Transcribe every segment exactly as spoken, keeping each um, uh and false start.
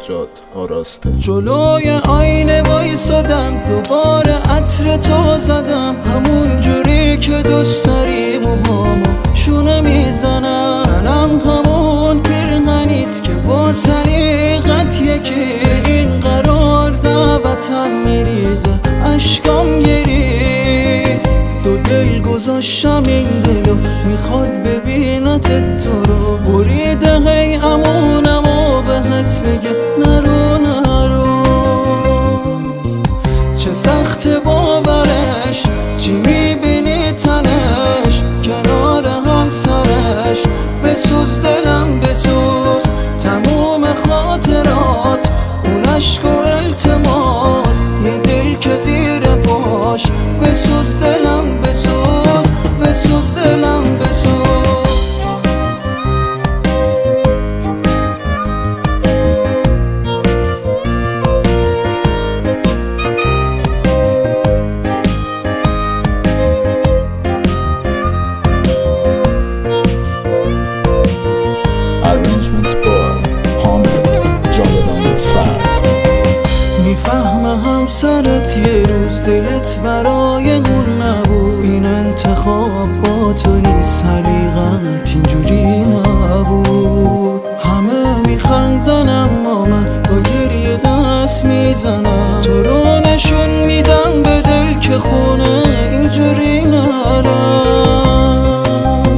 سجاد آراسته. جلوی آینه وایسادم دوباره عطر تو زدم، همون جوری که دوست داری موهامو شونه میزنم. تنم همون پیرهنیست که با سلیقت یکیست، این قرار دعوتم میریزه اشکام گریز. دو دل گذاشتم این دلو میخواد ببینت تو رو، بریده هی امونم و بهت بگه نرو نرو. چه سخت باورش، چی میبینی تنش کنار همسرش. بسوز دلم بسوز تموم خاطرات، اون عشق و التماس یه دل که زیر پاش. بسوز دلم بسوز بسوز دلم بسوز. میفهمم سرت یه روز دلت برای اون نبود، این انتخاب با تو نیست، سلیقت اینجوری نبود. همه میخندن اما من با گریه دست میزنم، تو رو نشون میدم به دل که خونه اینجوری نرم.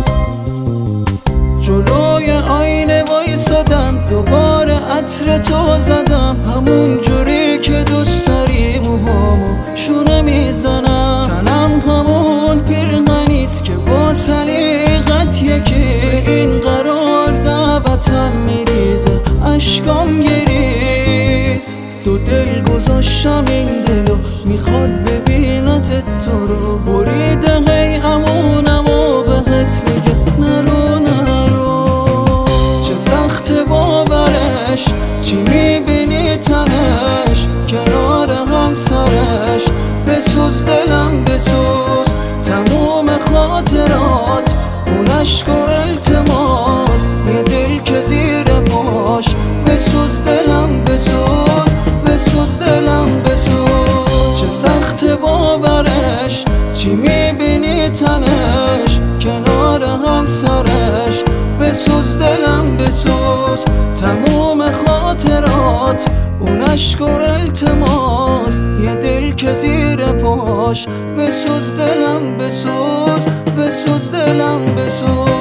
جلوی آینه وایسادم دوباره عطر تو زدم، همون جوری که دوست داری موهامو شونه میزنم. تنم همون پیرهنیست که با سلیقت یکیست، این قرار دعوتم میریزه اشکام گریز. دو دل گذاشتم این دلو میخواد ببینت تو رو، بریده هی امونم و بهت بگه نرو نرو. چه سخت باورش، چی میبینی تنش کنار همسرش. بسوز دلم بسوز تموم خاطرات، اون عشق و التماس یه دل که زیر پاش. بسوز دلم بسوز بسوز دلم بسوز. چه سخت باورش، چی میبینی تنش کنار همسرش. بسوز دلم بسوز تموم خاطرات، اون عشق و التماس یه دل که زیر پاش. بسوز دلم بسوز بسوز دلم بسوز.